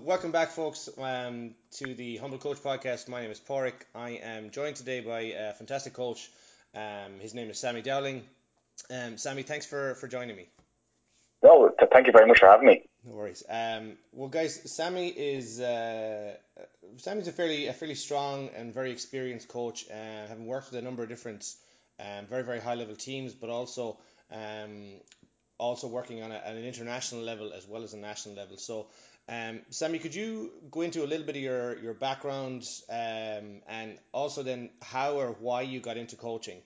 welcome back, folks, to the Humble Coach Podcast. My name is Porrick. I am joined today by a fantastic coach. His name is Sammy Dowling. Sammy, thanks for joining me. No, thank you very much for having me. No worries. Well, guys, Sammy's a fairly strong and very experienced coach, having worked with a number of different very, very high level teams, but also working on an international level as well as a national level. So, Sammy, could you go into a little bit of your background, and also then how or why you got into coaching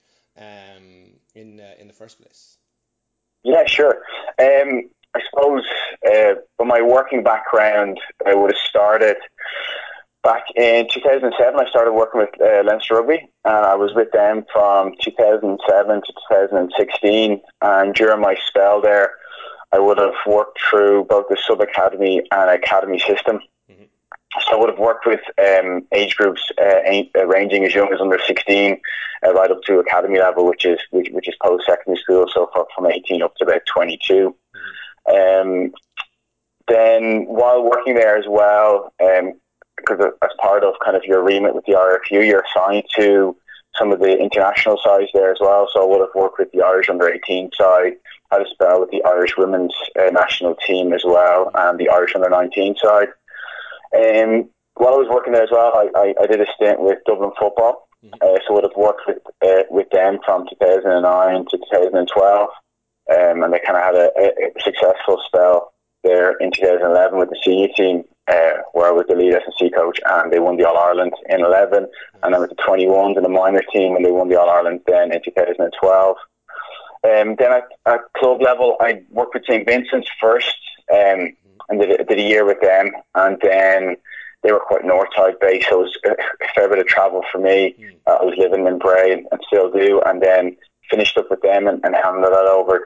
in the first place? Yeah, sure. I suppose from my working background, I would have started back in 2007. I started working with Leinster Rugby, and I was with them from 2007 to 2016. And during my spell there, I would have worked through both the sub-academy and academy system. Mm-hmm. So I would have worked with age groups ranging as young as under 16 right up to academy level, which is post-secondary school, so from 18 up to about 22. Mm-hmm. Then while working there as well, because as part of kind of your remit with the RFU, you're assigned to some of the international sides there as well. So I would have worked with the Irish under-18 side, had a spell with the Irish women's national team as well, and the Irish under-19 side. While I was working there as well, I did a stint with Dublin Football. Mm-hmm. So I would have worked with them from 2009 to 2012. And they kind of had a successful spell there in 2011 with the CE team, where I was the lead S&C coach, and they won the All-Ireland in 11. And then with the 21s and the minor team, and they won the All-Ireland then in 2012. Then at club level, I worked with St. Vincent's first, and did a year with them, and then they were quite north side based, so it was a fair bit of travel for me. I was living in Bray and still do, and then finished up with them and handed that over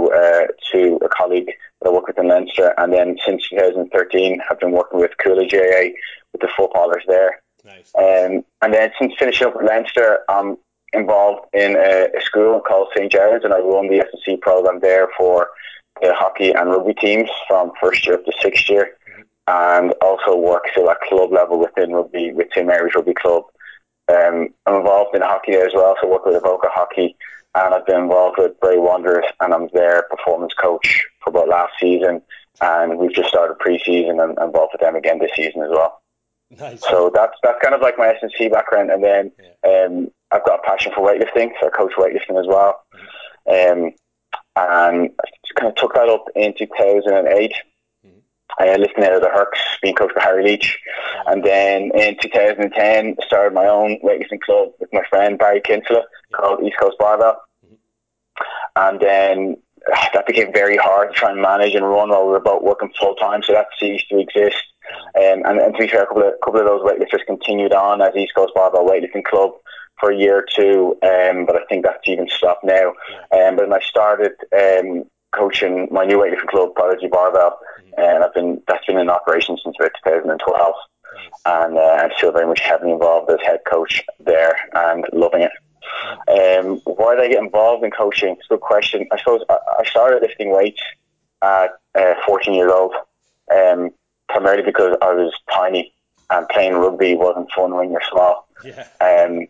to a colleague that I work with in Leinster, and then since 2013 have been working with Coola GAA with the footballers there. Nice. And then since finishing up with Leinster, I'm involved in a school called St. Gerard's, and I run the S&C program there for the hockey and rugby teams from first year up to sixth year, and also work still at club level within rugby with St. Mary's Rugby Club. I'm involved in hockey there as well, so I work with Avoca Hockey, and I've been involved with Bray Wanderers, and I'm their performance coach for about last season, and we've just started pre-season and involved with them again this season as well. Nice. So that's kind of like my S&C background, and then I've got a passion for weightlifting, so I coach weightlifting as well. And I just kind of took that up in 2008. Lifting out of the Hercs, being coached by Harry Leach. And then in 2010, started my own weightlifting club with my friend Barry Kinsella called East Coast Barbell. And then that became very hard to try and manage and run while we were both working full time, so that ceased to exist. And to be fair, a couple of those weightlifters continued on as East Coast Barbell Weightlifting Club for a year or two, but I think that's even stopped now. But then I started coaching my new weightlifting club, Prodigy Barbell, and that's been in operation since about 2012, and I'm still very much heavily involved as head coach there and loving it. Why did I get involved in coaching? It's a good question. I suppose I started lifting weights at 14 years old, primarily because I was tiny and playing rugby wasn't fun when you're small. And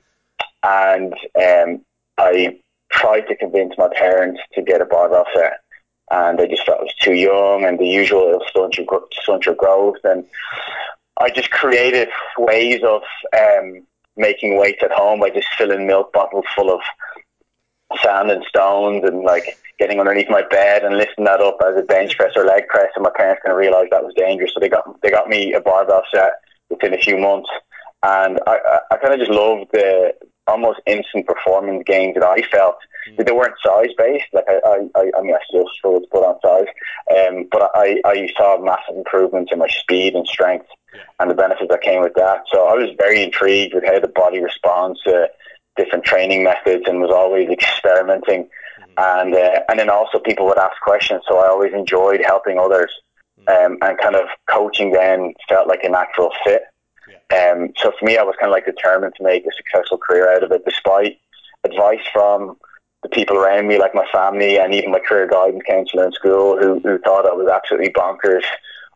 I tried to convince my parents to get a barbell set, and they just felt I was too young, and the usual it'll stunt your growth. And I just created ways of making weights at home by just filling milk bottles full of sand and stones, and like getting underneath my bed and lifting that up as a bench press or leg press. And my parents kind of realised that was dangerous, so they got me a barbell set within a few months. And I kind of just loved the almost instant performance gains that I felt. They weren't size based. Like I mean, I still struggle to put on size, but I saw massive improvements in my speed and strength, and the benefits that came with that. So I was very intrigued with how the body responds to different training methods, and was always experimenting. And then also people would ask questions, so I always enjoyed helping others, and kind of coaching then felt like a natural fit. So for me, I was kind of like determined to make a successful career out of it, despite advice from the people around me, like my family and even my career guidance counsellor in school, who thought I was absolutely bonkers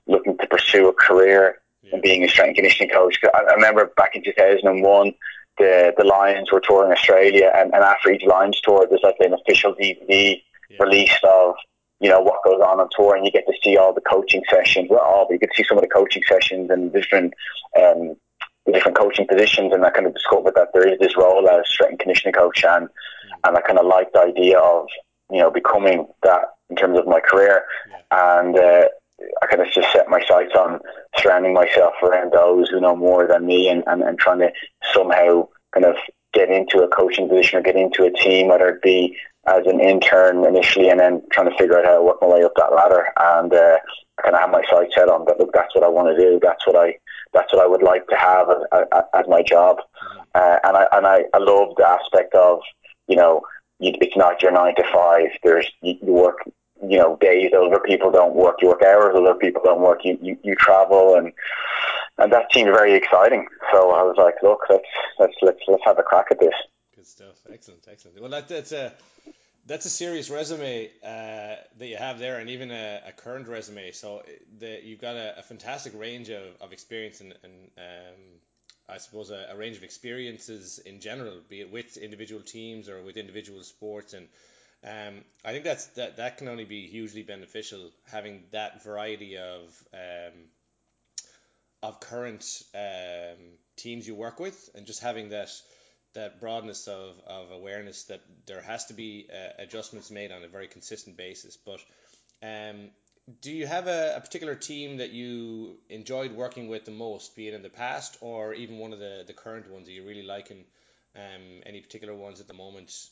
looking to pursue a career in being a strength and conditioning coach. I remember back in 2001, the Lions were touring Australia, and after each Lions tour, there's like an official DVD released of what goes on tour, and you get to see all the coaching sessions. But you get to see some of the coaching sessions and different coaching positions, and I kind of discovered that there is this role as strength and conditioning coach, and I kind of liked the idea of becoming that in terms of my career, and I kind of just set my sights on surrounding myself around those who know more than me, and trying to somehow kind of get into a coaching position or get into a team, whether it be as an intern initially, and then trying to figure out how to work my way up that ladder. And I kind of have my sights set on that. Look, that's what I want to do. That's what I would like to have as my job. And I love the aspect of it's not your 9 to 5. You work days that other people don't work. You work hours other people don't work. You travel, and that seemed very exciting. So I was like, look, let's have a crack at this. Good stuff. Excellent. Well, that's a serious resume that you have there, and even a current resume. So you've got a fantastic range of experience, and I suppose a range of experiences in general, be it with individual teams or with individual sports. And I think that can only be hugely beneficial, having that variety of current teams you work with, and just having that broadness of awareness that there has to be adjustments made on a very consistent basis. But do you have a particular team that you enjoyed working with the most, be it in the past or even one of the current ones that you really like, and any particular ones at the moment?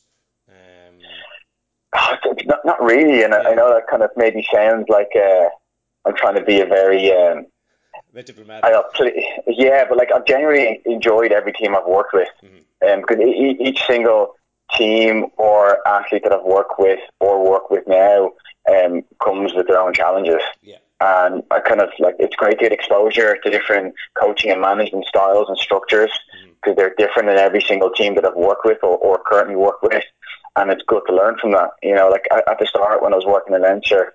Not really, and I know that kind of maybe sounds like I'm trying to be a very bit diplomatic. But like I've genuinely enjoyed every team I've worked with, because each single team or athlete that I've worked with or work with now comes with their own challenges. Yeah. And I kind of like, it's great to get exposure to different coaching and management styles and structures, because they're different in every single team that I've worked with or currently work with, and it's good to learn from that. Like at the start when I was working in Leinster,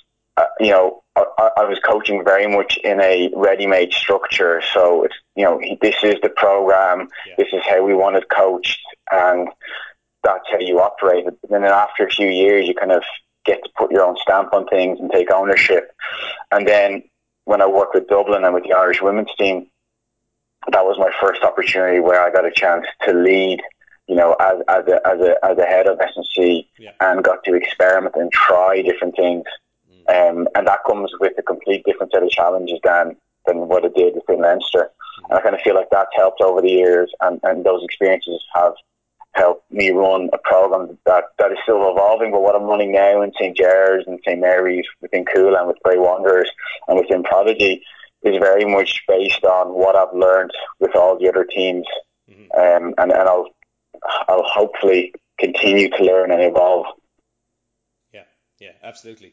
I was coaching very much in a ready-made structure. So it's this is the program, this is how we want it coached, and that's how you operate. And then after a few years, you kind of get to put your own stamp on things and take ownership. And then when I worked with Dublin and with the Irish women's team, that was my first opportunity where I got a chance to lead, as a head of S&C, and got to experiment and try different things. And that comes with a complete different set of challenges than what it did within Leinster. And I kind of feel like that's helped over the years, and those experiences have helped me run a program that is still evolving. But what I'm running now in St. Gerard's and St. Mary's, within Coola and with Bray Wanderers and within Prodigy, is very much based on what I've learned with all the other teams. And I'll hopefully continue to learn and evolve. Yeah, absolutely.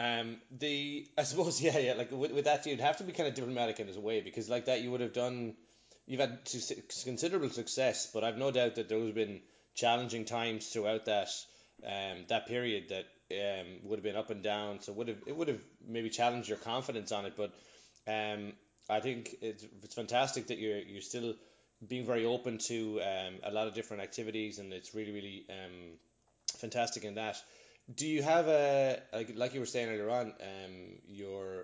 I suppose, like with that, you'd have to be kind of diplomatic in a way, because like that you've had considerable success, but I've no doubt that there has been challenging times throughout that period that would have been up and down. So it would have maybe challenged your confidence on it. But I think it's fantastic that you're still being very open to a lot of different activities, and it's really, really fantastic in that. Do you have like you were saying earlier on, you're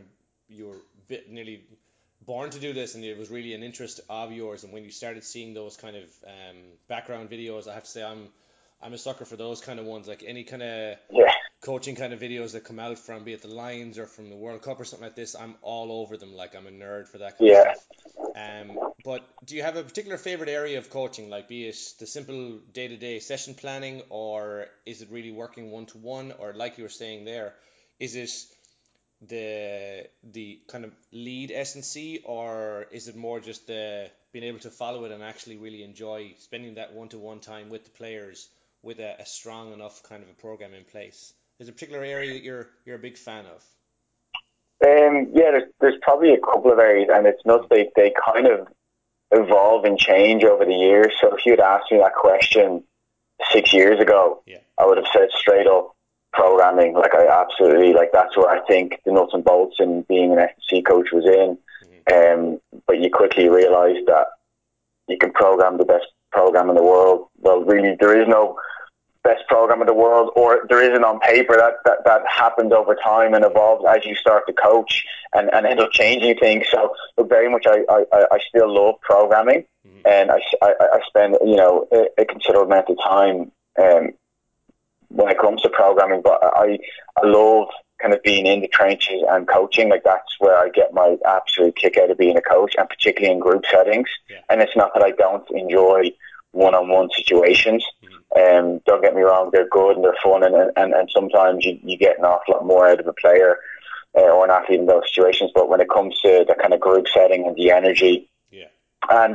nearly born to do this, and it was really an interest of yours, and when you started seeing those kind of background videos, I have to say I'm a sucker for those kind of ones, like any kind of coaching kind of videos that come out from, be it the Lions or from the World Cup or something like this. I'm all over them. Like, I'm a nerd for that kind of stuff. But do you have a particular favorite area of coaching, like be it the simple day-to-day session planning, or is it really working one-to-one, or like you were saying there, is it the kind of lead S&C, or is it more just being able to follow it and actually really enjoy spending that one-to-one time with the players with a strong enough kind of a program in place? Is there a particular area that you're a big fan of? There's probably a couple of areas, and it's not they kind of evolve and change over the years. So if you had asked me that question 6 years ago, I would have said straight up programming. Like I absolutely like that's where I think the nuts and bolts in being an S&C coach was in. But you quickly realise that you can program the best program in the world. Well, really, there is no best program in the world, or there isn't on paper. That happens over time and evolves as you start to coach and end up changing things. So very much I still love programming, and I spend a considerable amount of time when it comes to programming. But I love kind of being in the trenches and coaching. Like that's where I get my absolute kick out of being a coach, and particularly in group settings. And it's not that I don't enjoy one-on-one situations. Don't get me wrong, they're good and they're fun, and sometimes you get an awful lot more out of a player or an athlete in those situations. But when it comes to the kind of group setting and the energy, and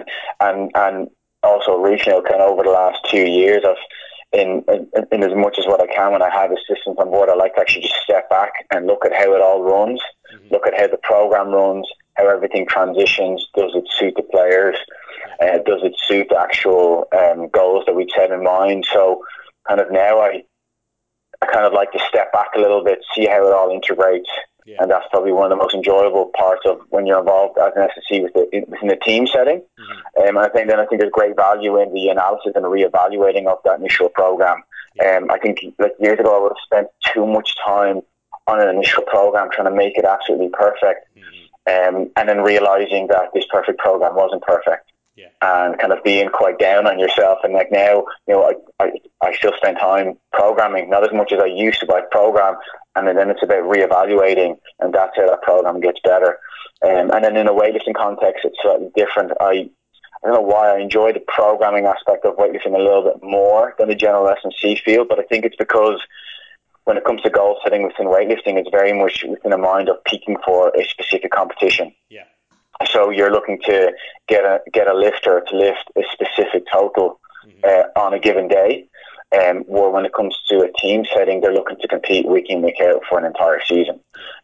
also regional, kind of over the last 2 years, I've in as much as what I can when I have assistants on board, I like to actually just step back and look at how it all runs, look at how the program runs, how everything transitions. Does it suit the players? Does it suit the actual goals that we set in mind? So kind of now I kind of like to step back a little bit, see how it all integrates. And that's probably one of the most enjoyable parts of when you're involved as an S&C within a team setting. I think there's great value in the analysis and the reevaluating of that initial program. I think like years ago I would have spent too much time on an initial program trying to make it absolutely perfect, and then realizing that this perfect program wasn't perfect. And kind of being quite down on yourself. And like now, I still spend time programming, not as much as I used to, but I program, and then it's about reevaluating, and that's how that program gets better. And then in a weightlifting context, it's slightly different. I don't know why I enjoy the programming aspect of weightlifting a little bit more than the general S&C field, but I think it's because when it comes to goal setting within weightlifting, it's very much within a mind of peaking for a specific competition. So you're looking to get a lifter to lift a specific total on a given day. Where when it comes to a team setting, they're looking to compete week in, week out for an entire season.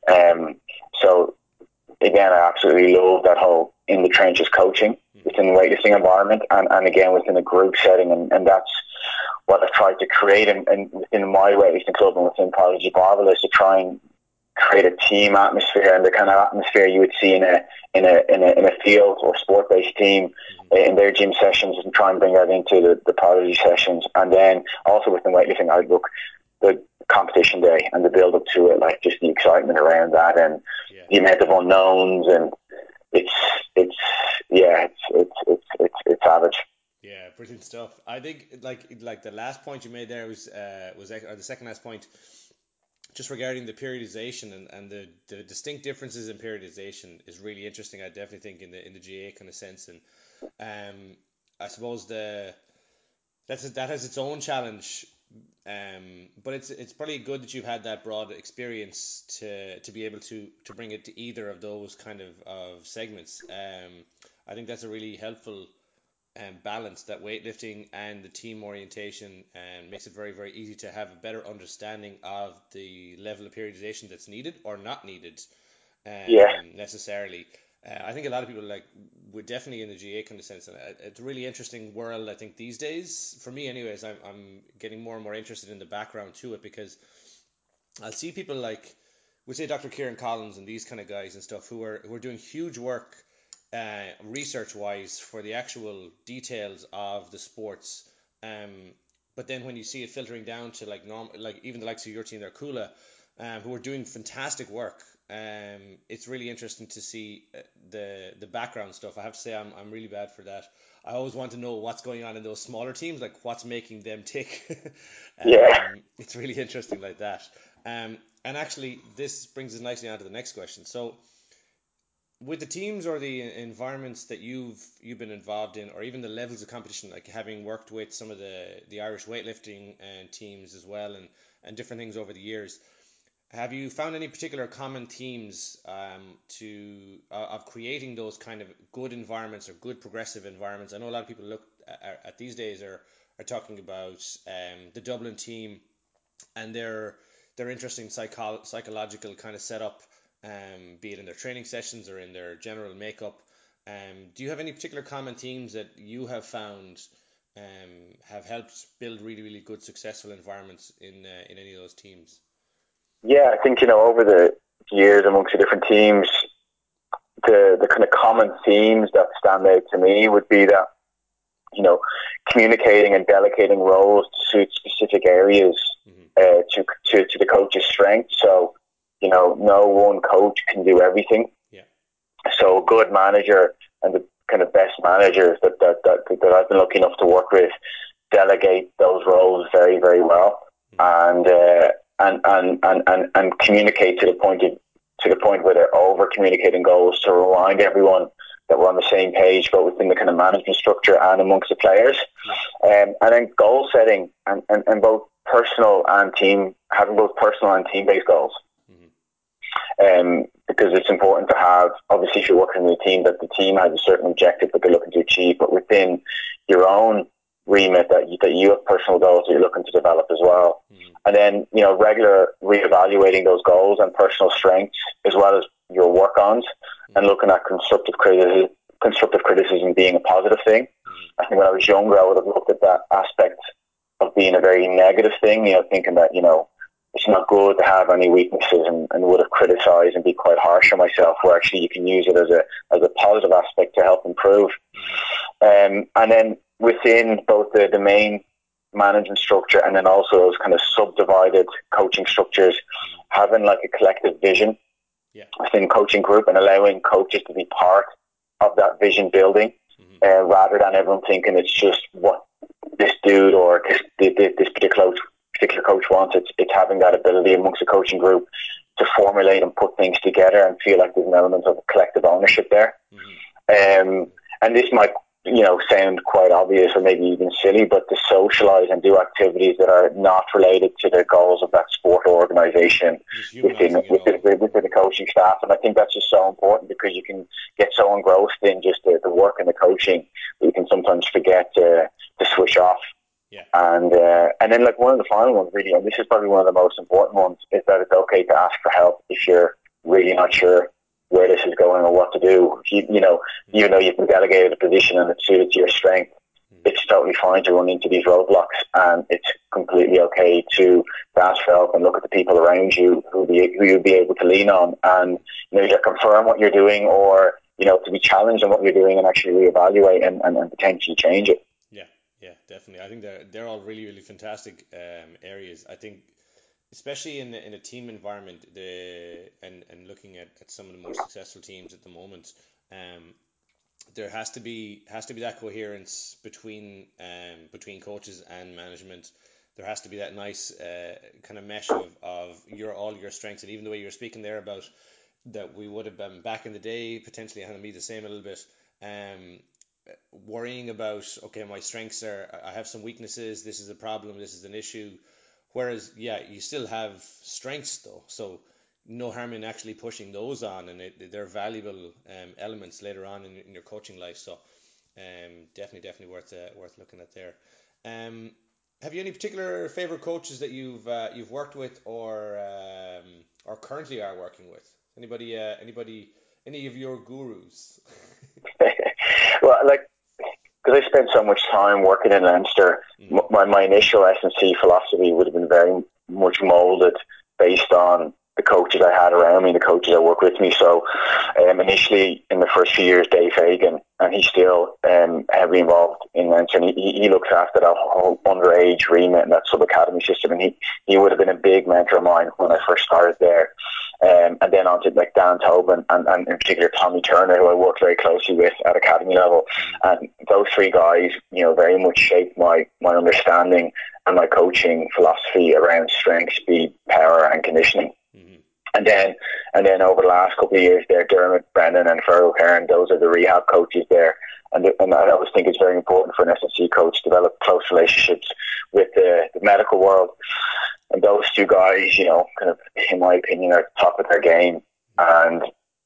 So again, I absolutely love that whole in the trenches coaching within the weightlifting environment, and again within a group setting, and that's what I've tried to create and within my weightlifting club and within Prodigy Barbell is to try and create a team atmosphere, and the kind of atmosphere you would see in a field or sport based team in their gym sessions, and try and bring that into the Prodigy sessions. And then also within weightlifting, I look the competition day and the build up to it, like just the excitement around that and the amount of unknowns, and it's savage. Yeah, brilliant stuff. I think like the last point you made there was or the second last point, just regarding the periodization and the distinct differences in periodization is really interesting. I definitely think in the GA kind of sense, and I suppose that has its own challenge. But it's probably good that you've had that broad experience to be able to bring it to either of those kind of segments. I think that's a really helpful balance, that weightlifting and the team orientation, and makes it very, very easy to have a better understanding of the level of periodization that's needed or not needed necessarily. I think a lot of people we're definitely in the GA kind of sense, and it's a really interesting world. I think these days, for me anyways, I'm getting more and more interested in the background to it, because I'll see people like, we say Dr. Kieran Collins and these kind of guys and stuff who are doing huge work research wise for the actual details of the sports, but then when you see it filtering down to even the likes of your team there, Kula, who are doing fantastic work, it's really interesting to see the background stuff. I have to say I'm really bad for that. I always want to know what's going on in those smaller teams, like what's making them tick. It's really interesting like that. And actually this brings us nicely on to the next question. So with the teams or the environments that you've been involved in, or even the levels of competition, like having worked with some of the Irish weightlifting teams as well, and different things over the years, have you found any particular common themes of creating those kind of good environments or good progressive environments? I know a lot of people look at these days are talking about the Dublin team and their interesting psychological kind of setup, be it in their training sessions or in their general makeup. Do you have any particular common themes that you have found have helped build really, really good, successful environments in any of those teams? Yeah, I think, over the years amongst the different teams, the kind of common themes that stand out to me would be that, communicating and delegating roles to suit specific areas to the coach's strength. So, no one coach can do everything. Yeah. So a good manager and the kind of best managers that I've been lucky enough to work with delegate those roles very, very well, and communicate to the point where they're over communicating goals to remind everyone that we're on the same page, but within the kind of management structure and amongst the players. And then goal setting and both personal and team, having both personal and team based goals. Because it's important to have, obviously, if you're working in a team, that the team has a certain objective that they're looking to achieve, but within your own remit, that you have personal goals that you're looking to develop as well. And then, regular reevaluating those goals and personal strengths, as well as your work-ons, and looking at constructive criticism being a positive thing. I think when I was younger, I would have looked at that aspect of being a very negative thing, thinking that, it's not good to have any weaknesses, and would have criticised and be quite harsh on myself, where actually you can use it as a positive aspect to help improve. And then within both the main management structure and then also those kind of subdivided coaching structures, having like a collective vision within coaching group and allowing coaches to be part of that vision building, rather than everyone thinking it's just what this dude or this particular coach wants. It's having that ability amongst the coaching group to formulate and put things together and feel like there's an element of collective ownership there. And this might, sound quite obvious or maybe even silly, but to socialise and do activities that are not related to the goals of that sport or organisation within the coaching staff. And I think that's just so important, because you can get so engrossed in just the work and the coaching that you can sometimes forget to switch off. Yeah. And then, like, one of the final ones, really, and this is probably one of the most important ones, is that it's okay to ask for help if you're really not sure where this is going or what to do. Even though you've been delegated a position and it's suited to your strength, it's totally fine to run into these roadblocks, and it's completely okay to ask for help and look at the people around you who you'll be able to lean on, and either confirm what you're doing or to be challenged on what you're doing and actually reevaluate and potentially change it. Yeah, definitely. I think they're all really, really fantastic areas. I think, especially in a team environment, and looking at some of the more successful teams at the moment, there has to be that coherence between coaches and management. There has to be that nice kind of mesh of all your strengths, and even the way you're speaking there about that we would have been back in the day, potentially having to be the same a little bit. Worrying about, okay, my strengths are, I have some weaknesses, this is a problem, this is an issue. Whereas, you still have strengths though, so no harm in actually pushing those on, and they're valuable elements later on in your coaching life. So, definitely worth looking at there. Have you any particular favorite coaches that you've worked with or currently are working with? Anybody, any of your gurus? Well, because I spent so much time working in Leinster, my initial S&C philosophy would have been very much moulded based on the coaches I had around me, the coaches that work with me. So initially, in the first few years, Dave Hagan, and he's still heavily involved in Leinster, and he looks after that whole underage remit and that sub-academy system, and he would have been a big mentor of mine when I first started there. And then on to like Dan Tobin and in particular Tommy Turner, who I worked very closely with at academy level. And those three guys, very much shaped my understanding and my coaching philosophy around strength, speed, power, and conditioning. And then over the last couple of years there, Dermot Brennan and Fergal Hearn, those are the rehab coaches there. And I always think it's very important for an S&C coach to develop close relationships with the medical world. And those two guys, kind of, in my opinion, are at the top of their game, and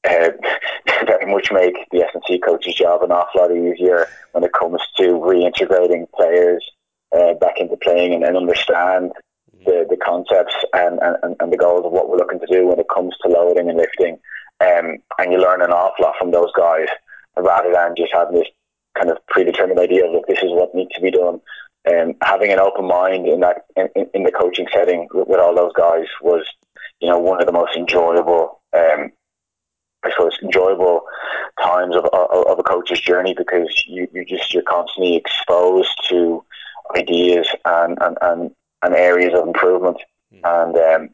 very much make the S&C coach's job an awful lot easier when it comes to reintegrating players back into playing and understand the concepts and the goals of what we're looking to do when it comes to loading and lifting. And you learn an awful lot from those guys, rather than just having this kind of predetermined idea of, look, this is what needs to be done. And having an open mind in that in the coaching setting with all those guys was, one of the most enjoyable, I suppose, enjoyable times of a coach's journey, because you're constantly exposed to ideas and areas of improvement. And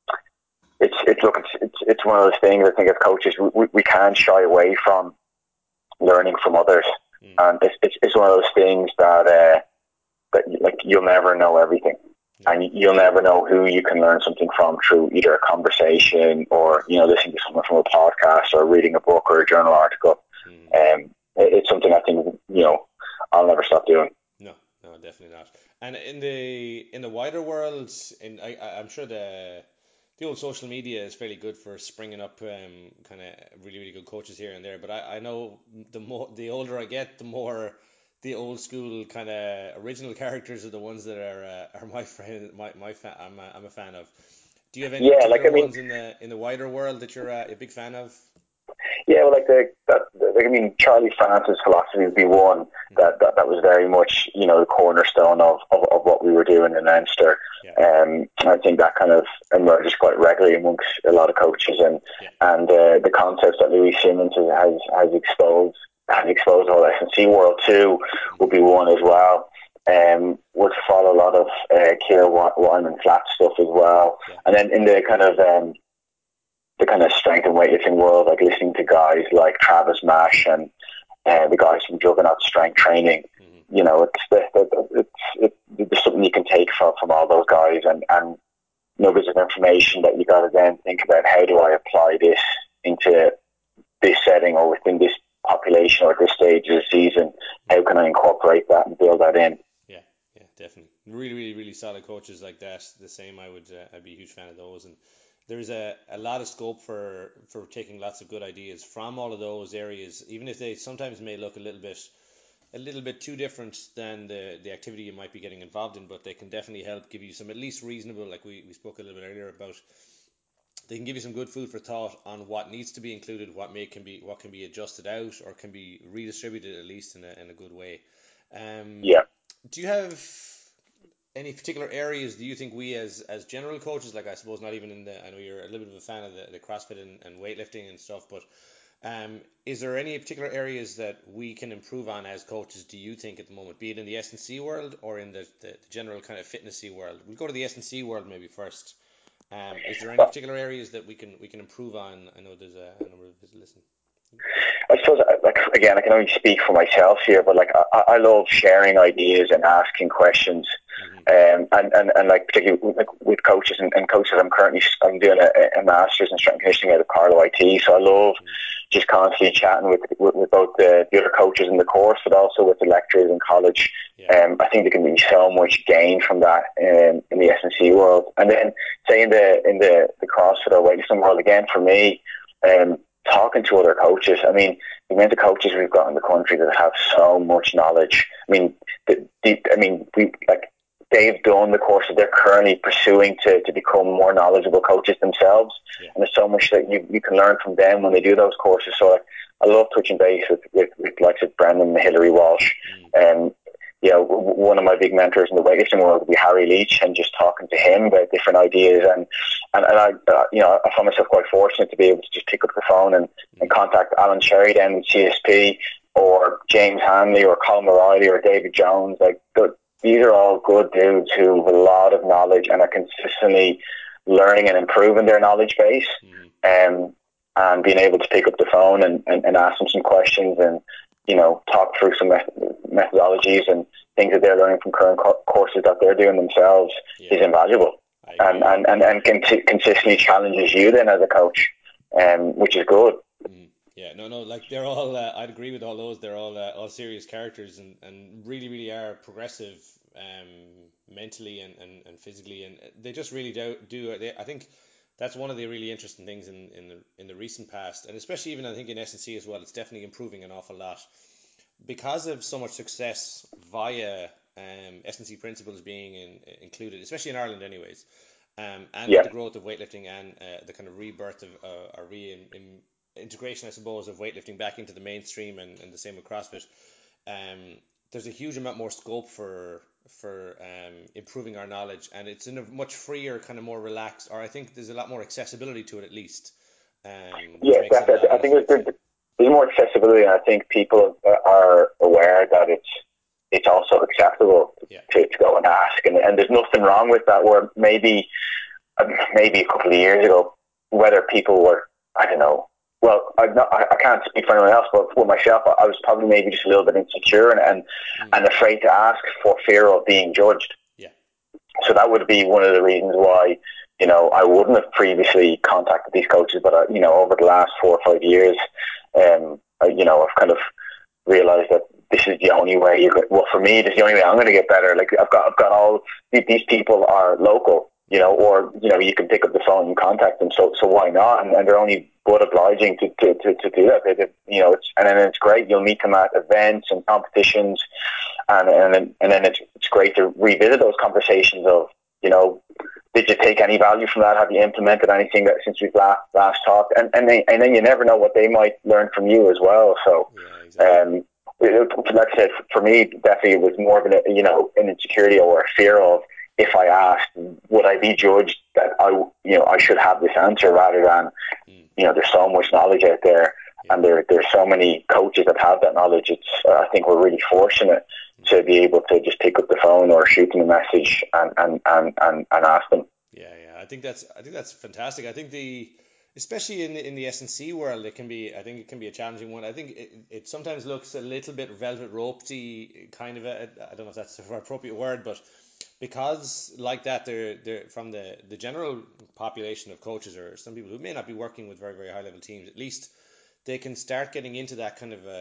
it's one of those things, I think, as coaches we can't shy away from learning from others, and it's one of those things that like you'll never know everything, and you'll never know who you can learn something from through either a conversation or listening to someone from a podcast or reading a book or a journal article. It's something I think I'll never stop doing. No, definitely not. And in the wider world, I'm sure the old social media is fairly good for springing up kind of really really good coaches here and there. But I know the older I get, the more the old school kind of original characters are the ones that are my friend, I'm a fan of. Do you have any particular ones in the wider world that you're a big fan of? Yeah, well, Charlie Francis' philosophy would be one that was very much, the cornerstone of what we were doing in Leinster. I think that kind of emerges quite regularly amongst a lot of coaches, and the concepts that Louis Simmons has exposed the whole S&C world too would be one as well. Would follow a lot of Ciara Wyman Flat stuff as well, and then in the kind of strength and weightlifting world, like listening to guys like Travis Mash and the guys from Juggernaut Strength Training. There's something you can take from all those guys, and nuggets of information that you got to then think about, how do I apply this into this setting or within this population or at this stage of the season? How can I incorporate that and build that in? Yeah, definitely. Really, really, really solid coaches like that. The same, I'd be a huge fan of those. And there's a lot of scope for taking lots of good ideas from all of those areas, even if they sometimes may look a little bit too different than the activity you might be getting involved in, but they can definitely help give you some at least reasonable, like we spoke a little bit earlier about, they can give you some good food for thought on what needs to be included, what can be adjusted out or can be redistributed, at least in a good way. Do you have any particular areas, do you think we as general coaches, like I suppose not even I know you're a little bit of a fan of the CrossFit and weightlifting and stuff, but is there any particular areas that we can improve on as coaches, do you think, at the moment, be it in the S&C world or in the general kind of fitnessy world? We'll go to the S&C world maybe first. Is there any particular areas that we can improve on? I know there's a number of us listening. I suppose, again, I can only speak for myself here, but I love sharing ideas and asking questions, and particularly with coaches and coaches. I'm doing a master's in strength and conditioning out of Carlow IT, so I love just constantly chatting with both the other coaches in the course, but also with the lecturers in college. I think there can be so much gain from that in the S&C world, and then say in the CrossFit or weightlifting world, again for me. Talking to other coaches, I mean, the amount of coaches we've got in the country that have so much knowledge. I mean, they've done the courses, they're currently pursuing to become more knowledgeable coaches themselves, and there's so much that you can learn from them when they do those courses. So I love touching base with likes of Brendan and Hilary Walsh, and one of my big mentors in the weightlifting world would be Harry Leach, and just talking to him about different ideas, and I I find myself quite fortunate to be able to just pick up the phone and contact Alan Cherry down in CSP, or James Hanley, or Colin O'Reilly, or David Jones. These are all good dudes who have a lot of knowledge and are consistently learning and improving their knowledge base, and being able to pick up the phone and ask them some questions, and talk through some methodologies and things that they're learning from current courses that they're doing themselves is invaluable, and consistently challenges you then as a coach, which is good. Yeah, no, like they're all. I'd agree with all those. They're all serious characters, and really, really are progressive, mentally and physically, and they just really do. I think that's one of the really interesting things in the recent past, and especially even I think in S&C as well. It's definitely improving an awful lot because of so much success via S&C principles being included, especially in Ireland, anyways. And with the growth of weightlifting and the kind of rebirth of integration, I suppose, of weightlifting back into the mainstream, and the same with CrossFit. there's a huge amount more scope for improving our knowledge, and it's in a much freer, kind of more relaxed, or I think there's a lot more accessibility to it at least, which Yes, makes it a lot I think easier to. there's more accessibility, and I think people are aware that it's also acceptable Yeah, to go and ask, and there's nothing wrong with that. Where maybe a couple of years ago, whether people were, I don't know. Well, I can't speak for anyone else, but for myself, I was probably maybe just a little bit insecure and afraid to ask for fear of being judged. yeah, So that would be one of the reasons why, I wouldn't have previously contacted these coaches, but over the last 4 or 5 years, I've kind of realized that this is the only way well, for me, this is the only way I'm going to get better. Like I've got all these people are local, or you can pick up the phone and contact them. So why not? And they're only but obliging to do that. And then it's great. You'll meet them at events and competitions, and then it's great to revisit those conversations of, did you take any value from that? Have you implemented anything that since we've last talked? And then you never know what they might learn from you as well. So, yeah, exactly. like I said, for me, definitely it was more of an insecurity or a fear of, if I asked, would I be judged that I should have this answer, rather than, there's so much knowledge out there, Yeah. and there's so many coaches that have that knowledge. I think we're really fortunate to be able to just pick up the phone or shoot them a message and ask them. Yeah, yeah. I think that's fantastic. I think especially in the S&C world, I think it can be a challenging one. I think it sometimes looks a little bit velvet ropey, kind of I don't know if that's the appropriate word, but because like that, they're from the general population of coaches, or some people who may not be working with very, very high level teams, at least they can start getting into that kind of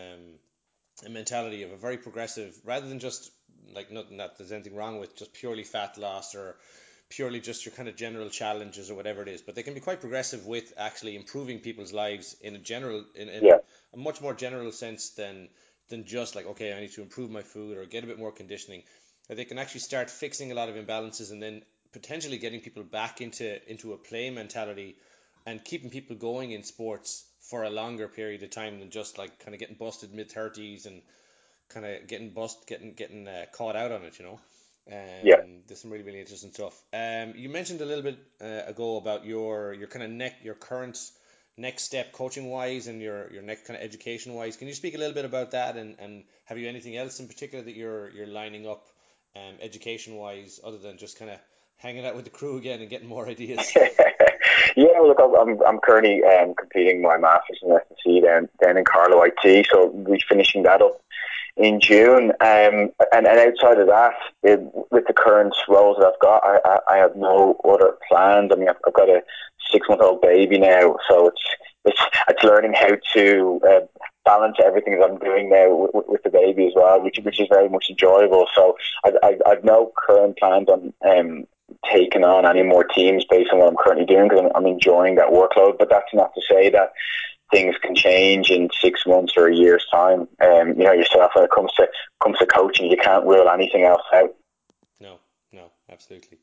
a mentality of a very progressive, rather than just like, not there's anything wrong with just purely fat loss or purely just your kind of general challenges or whatever it is, but they can be quite progressive with actually improving people's lives in a general, in Yeah, a much more general sense than just like, okay, I need to improve my food or get a bit more conditioning. That they can actually start fixing a lot of imbalances, and then potentially getting people back into a play mentality, and keeping people going in sports for a longer period of time than just like kind of getting busted mid 30s and kind of getting caught out on it. yeah. There's some really, really interesting stuff. You mentioned a little bit ago about your kind of your current next step coaching wise, and your next kind of education wise. Can you speak a little bit about that, and have you anything else in particular that you're lining up education wise, other than just kind of hanging out with the crew again and getting more ideas? Yeah, look, I'm currently completing my masters in S&C down in Carlow IT, so we're finishing that up in June. And outside of that, with the current roles that I've got, I have no other plans. I mean, I've got a 6-month-old baby now, so it's learning how to balance everything that I'm doing now with the baby as well, which is very much enjoyable. So I've no current plans on taking on any more teams based on what I'm currently doing, because I'm enjoying that workload. But that's not to say that things can change in 6 months or a year's time. Yourself, when it comes to coaching, you can't rule anything else out. No, no, absolutely.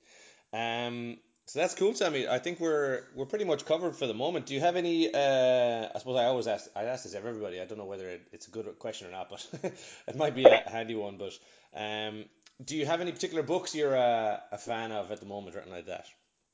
So that's cool, Sammy. I think we're pretty much covered for the moment. Do you have any? I suppose I ask this of everybody. I don't know whether it's a good question or not, but it might be a handy one. But do you have any particular books you're a fan of at the moment, or anything like that?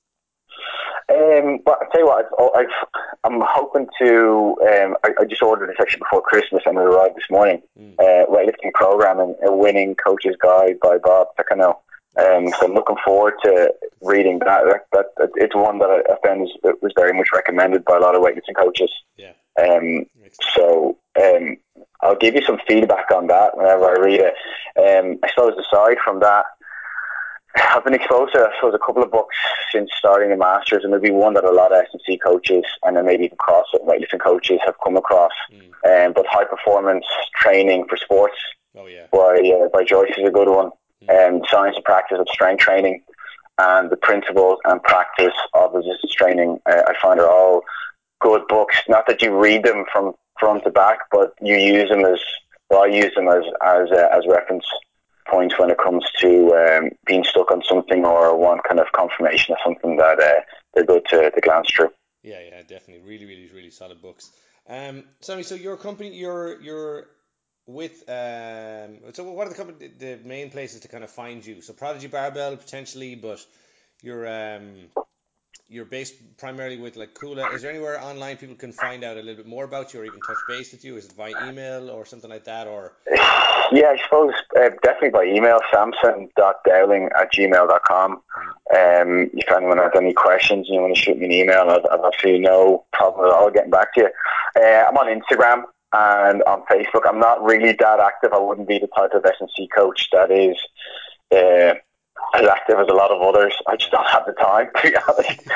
But I tell you what, I'm hoping to. I just ordered this actually before Christmas, and it arrived this morning. Mm. Weightlifting program and a winning coach's guide by Bob Picano. Nice. So I'm looking forward to reading that. It's one that I found was very much recommended by a lot of weightlifting coaches. Yeah. Excellent. So I'll give you some feedback on that whenever I read it. I suppose aside from that, I've been exposed to, I suppose, a couple of books since starting the Masters, and maybe one that a lot of S&C coaches and then maybe even CrossFit weightlifting coaches have come across. But High Performance Training for Sports Oh yeah. by Joyce is a good one. Science and Practice of Strength Training, and The Principles and Practice of Resistance Training. I find are all good books. Not that you read them from front to back, but you use them I use them as reference points when it comes to being stuck on something or one kind of confirmation of something that they're good to glance through. Yeah, yeah, definitely. Really, really, really solid books. Sammy, so your company, your with so what are the main places to kind of find you? So Prodigy Barbell potentially, but you're you're based primarily with like Kula. Is there anywhere online people can find out a little bit more about you or even touch base with you? Is it via email or something like that? Or Yeah, I suppose definitely by email, samson.dowling@gmail.com. If anyone has any questions, you want to shoot me an email, I've absolutely no problem at all getting back to you. I'm on Instagram and on Facebook. I'm not really that active. I wouldn't be the type of S&C coach that is as active as a lot of others. I just don't have the time, to be honest.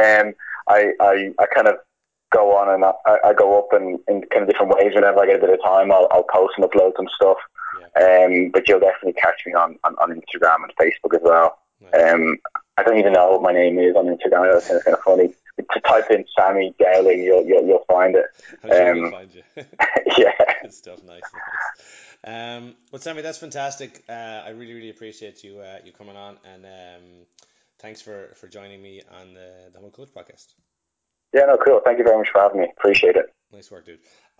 I kind of go on and I go up in kind of different ways. Whenever I get a bit of time, I'll post and upload some stuff. But you'll definitely catch me on Instagram and Facebook as well. Nice. I don't even know what my name is on Instagram. That's kind of funny. To type in Sammy Dowling, you'll find it. I'm sure we'll find you. Yeah. Good stuff. Nice. Well, Sammy, that's fantastic. I really, really appreciate you coming on, and thanks for joining me on the Humble Coach podcast. Yeah, no, cool. Thank you very much for having me. Appreciate it. Nice work, dude.